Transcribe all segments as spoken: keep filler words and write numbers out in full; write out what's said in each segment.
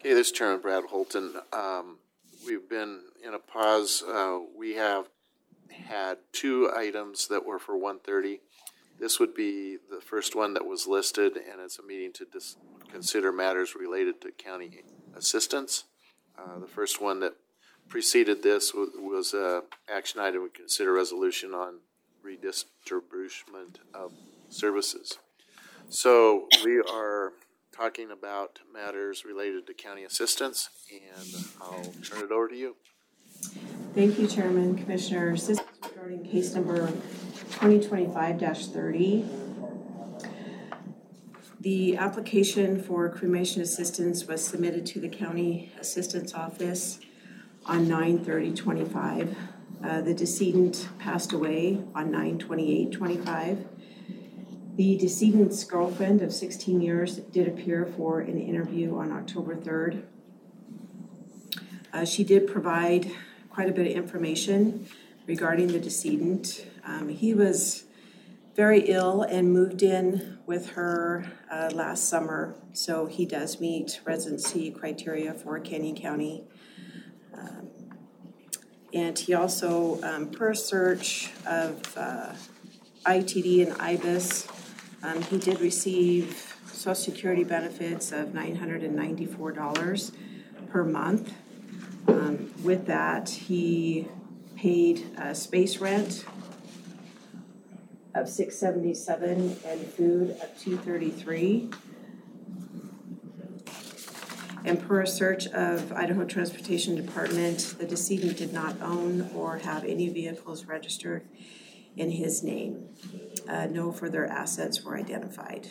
Okay, this is Chairman Brad Holton. Um, we've been in a pause. Uh, we have had two items that were for one thirty. This would be the first one that was listed, and it's a meeting to dis- consider matters related to county assistance. Uh, the first one that preceded this was, was a action item to consider resolution on redistribution of services. So we are talking about matters related to county assistance, and I'll turn it over to you. Thank you, Chairman, Commissioners. This is regarding case number twenty twenty-five dash thirty. The application for cremation assistance was submitted to the County Assistance Office on nine thirty twenty-five. Uh, the decedent passed away on nine twenty-eight twenty-five. The decedent's girlfriend of sixteen years did appear for an interview on October third. Uh, she did provide quite a bit of information regarding the decedent. Um, he was very ill and moved in with her uh, last summer, so he does meet residency criteria for Canyon County. Um, and he also, um, per search of uh, I T D and I B I S, um, he did receive Social Security benefits of nine hundred ninety-four dollars per month. Um, with that, he paid uh, space rent of six hundred seventy-seven dollars and food of two hundred thirty-three dollars. And per a search of Idaho Transportation Department, the decedent did not own or have any vehicles registered in his name. Uh, no further assets were identified.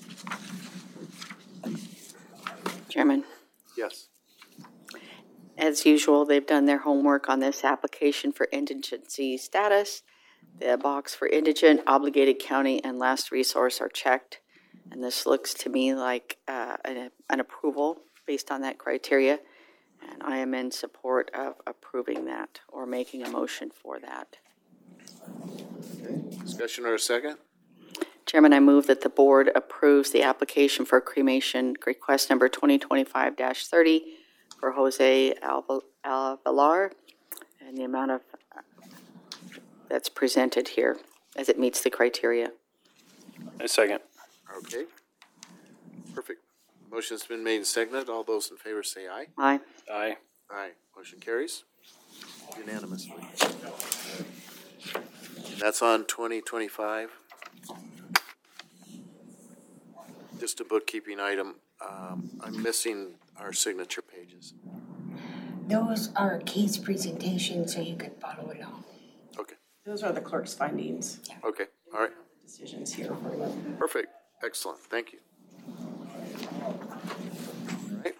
Chairman. Yes. As usual, they've done their homework on this application for indigency status. The box for indigent, obligated county, and last resource are checked. And this looks to me like uh, an, an approval based on that criteria. And I am in support of approving that or making a motion for that. Okay. Discussion or a second? Chairman, I move that the board approves the application for cremation request number twenty twenty-five dash thirty for Jose Alvalar and the amount of uh, that's presented here as it meets the criteria. A second. Okay. Perfect. Motion's been made and seconded. All those in favor say aye. Aye. Aye. Aye. Motion carries unanimously. That's on twenty twenty-five. Just a bookkeeping item. Um, I'm missing our signature pages. Those are case presentations, so you can follow along. Okay. Those are the clerk's findings. Okay. All right. Decisions here for you. Perfect. Excellent. Thank you. All right.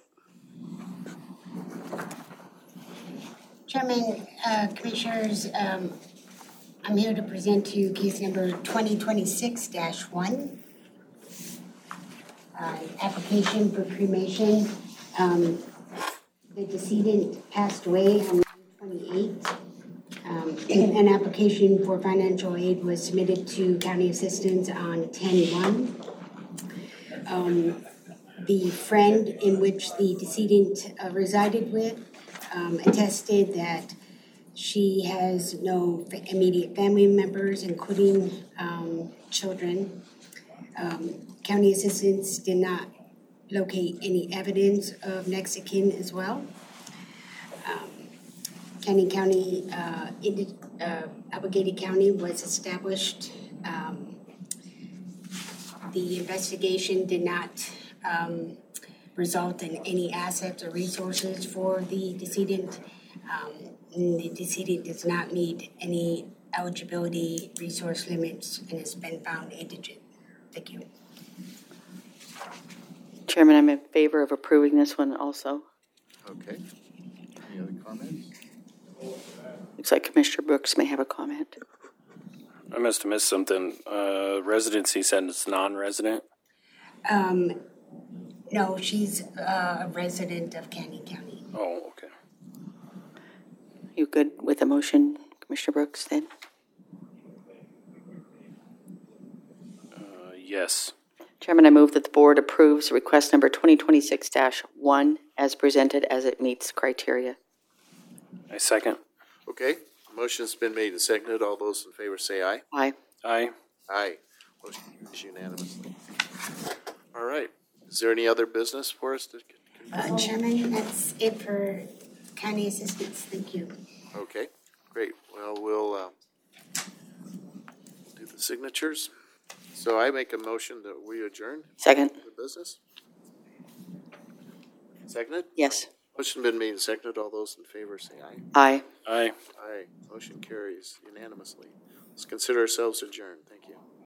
Chairman, uh, Commissioners, um, I'm here to present to you case number twenty twenty-six dash one. Uh, application for cremation. Um, the decedent passed away on nine twenty-eight. Um, an application for financial aid was submitted to County Assistance on ten one. Um, the friend in which the decedent uh, resided with um, attested that she has no immediate family members, including um, children. Um, County Assistance did not locate any evidence of next of kin as well. Um, Canyon County, uh, in, uh, Obligated County was established. Um, the investigation did not um, result in any assets or resources for the decedent. Um, the decedent does not meet any eligibility resource limits and has been found indigent. Thank you. Chairman, I'm in favor of approving this one also. Okay. Any other comments? Looks like Commissioner Brooks may have a comment. I must have missed something. Uh, residency said it's non-resident. Um, no, she's uh, a resident of Canyon County. Oh, okay. You good with the motion, Commissioner Brooks, then? Uh, yes. Chairman, I move that the board approves request number twenty twenty-six dash one as presented as it meets criteria. I second. Okay, motion's been made and seconded. All those in favor say aye. Aye. Aye. Aye. Motion carries unanimously. All right. Is there any other business for us to? Uh, Chairman, that's it for county assistance. Thank you. Okay, great. Well, we'll uh, do the signatures. So I make a motion that we adjourn Second. the business. Seconded? Yes. Motion been made and seconded. All those in favor say aye. Aye. Aye. Aye. Motion carries unanimously. Let's consider ourselves adjourned. Thank you.